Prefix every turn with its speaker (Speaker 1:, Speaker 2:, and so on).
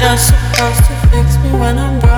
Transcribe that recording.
Speaker 1: You're supposed to fix me when I'm broken.